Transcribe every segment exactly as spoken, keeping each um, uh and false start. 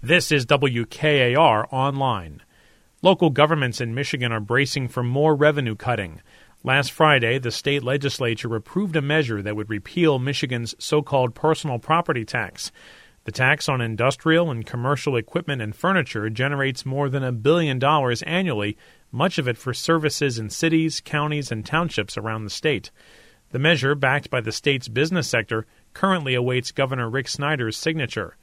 This is W K A R Online. Local governments in Michigan are bracing for more revenue cutting. Last Friday, the state legislature approved a measure that would repeal Michigan's so-called personal property tax. The tax on industrial and commercial equipment and furniture generates more than a billion dollars annually, much of it for services in cities, counties, and townships around the state. The measure, backed by the state's business sector, currently awaits Governor Rick Snyder's signature.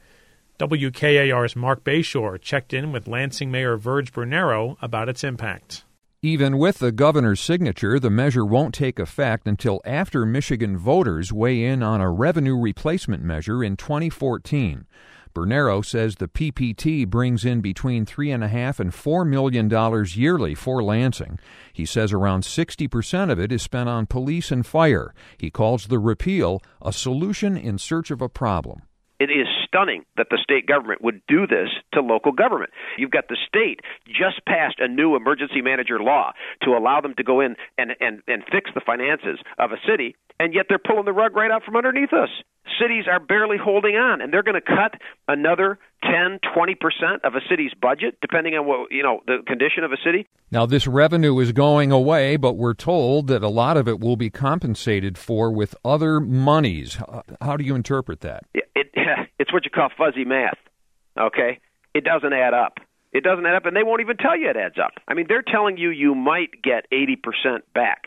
W K A R's Mark Bayshore checked in with Lansing Mayor Verge Bernero about its impact. Even with the governor's signature, the measure won't take effect until after Michigan voters weigh in on a revenue replacement measure in twenty fourteen. Bernero says the P P T brings in between three and a half and four million dollars yearly for Lansing. He says around sixty percent of it is spent on police and fire. He calls the repeal a solution in search of a problem. It is stunning that the state government would do this to local government. You've got the state just passed a new emergency manager law to allow them to go in and, and, and fix the finances of a city, and yet they're pulling the rug right out from underneath us. Cities are barely holding on, and they're going to cut another ten, twenty percent of a city's budget, depending on what, you know, the condition of a city. Now, this revenue is going away, but we're told that a lot of it will be compensated for with other monies. How do you interpret that? It, it, it's what you call fuzzy math, okay? It doesn't add up. It doesn't add up, and they won't even tell you it adds up. I mean, they're telling you you might get eighty percent back.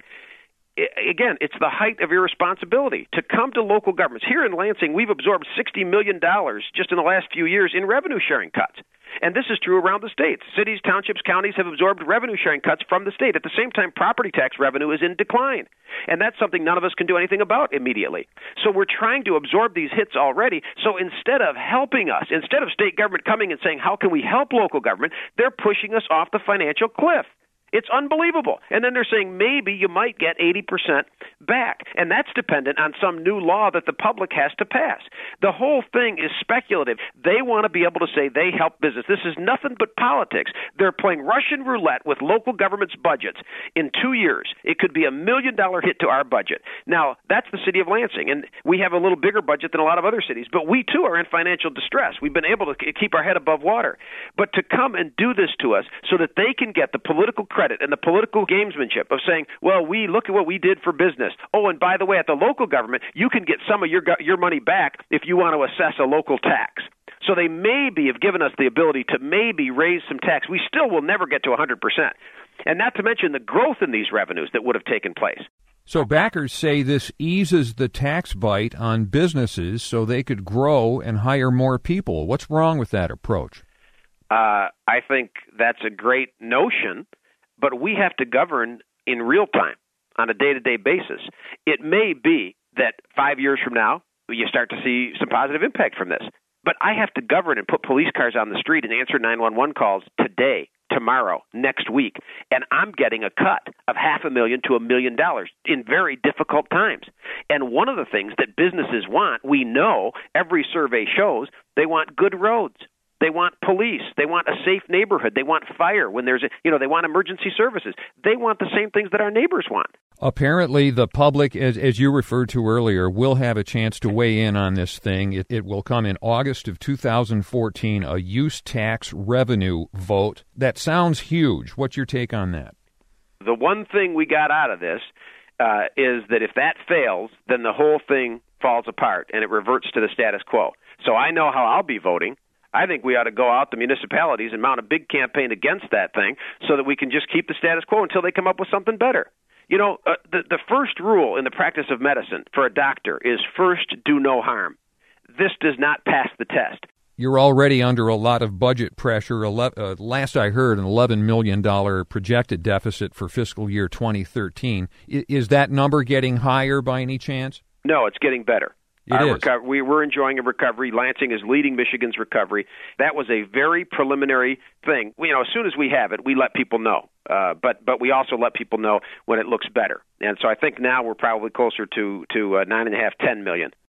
Again, it's the height of irresponsibility to come to local governments. Here in Lansing, we've absorbed sixty million dollars just in the last few years in revenue-sharing cuts. And this is true around the state. Cities, townships, counties have absorbed revenue-sharing cuts from the state. At the same time, property tax revenue is in decline. And that's something none of us can do anything about immediately. So we're trying to absorb these hits already. So instead of helping us, instead of state government coming and saying, how can we help local government, they're pushing us off the financial cliff. It's unbelievable. And then they're saying maybe you might get eighty percent back. And that's dependent on some new law that the public has to pass. The whole thing is speculative. They want to be able to say they help business. This is nothing but politics. They're playing Russian roulette with local governments' budgets. In two years, it could be a million dollar hit to our budget. Now, that's the city of Lansing. And we have a little bigger budget than a lot of other cities. But we, too, are in financial distress. We've been able to keep our head above water. But to come and do this to us so that they can get the political credit and the political gamesmanship of saying, well, we look at what we did for business. Oh, and by the way, at the local government, you can get some of your your money back if you want to assess a local tax. So they maybe have given us the ability to maybe raise some tax. We still will never get to one hundred percent. And not to mention the growth in these revenues that would have taken place. So backers say this eases the tax bite on businesses so they could grow and hire more people. What's wrong with that approach? Uh, I think that's a great notion. But we have to govern in real time on a day-to-day basis. It may be that five years from now, you start to see some positive impact from this. But I have to govern and put police cars on the street and answer nine one one calls today, tomorrow, next week. And I'm getting a cut of half a million to a million dollars in very difficult times. And one of the things that businesses want, we know, every survey shows, they want good roads. They want police. They want a safe neighborhood. They want fire when there's a, you know, they want emergency services. They want the same things that our neighbors want. Apparently, the public, as, as you referred to earlier, will have a chance to weigh in on this thing. It, it will come in August of two thousand fourteen, a use tax revenue vote. That sounds huge. What's your take on that? The one thing we got out of this uh, is that if that fails, then the whole thing falls apart and it reverts to the status quo. So I know how I'll be voting. I think we ought to go out to municipalities and mount a big campaign against that thing so that we can just keep the status quo until they come up with something better. You know, uh, the, the first rule in the practice of medicine for a doctor is first do no harm. This does not pass the test. You're already under a lot of budget pressure. Uh, last I heard, an eleven million dollars projected deficit for fiscal year twenty thirteen. I, is that number getting higher by any chance? No, it's getting better. It Our is. Reco- we, we're enjoying a recovery. Lansing is leading Michigan's recovery. That was a very preliminary thing. You know, as soon as we have it, we let people know. Uh, but but we also let people know when it looks better. And so I think now we're probably closer to to uh, nine and a half, ten million.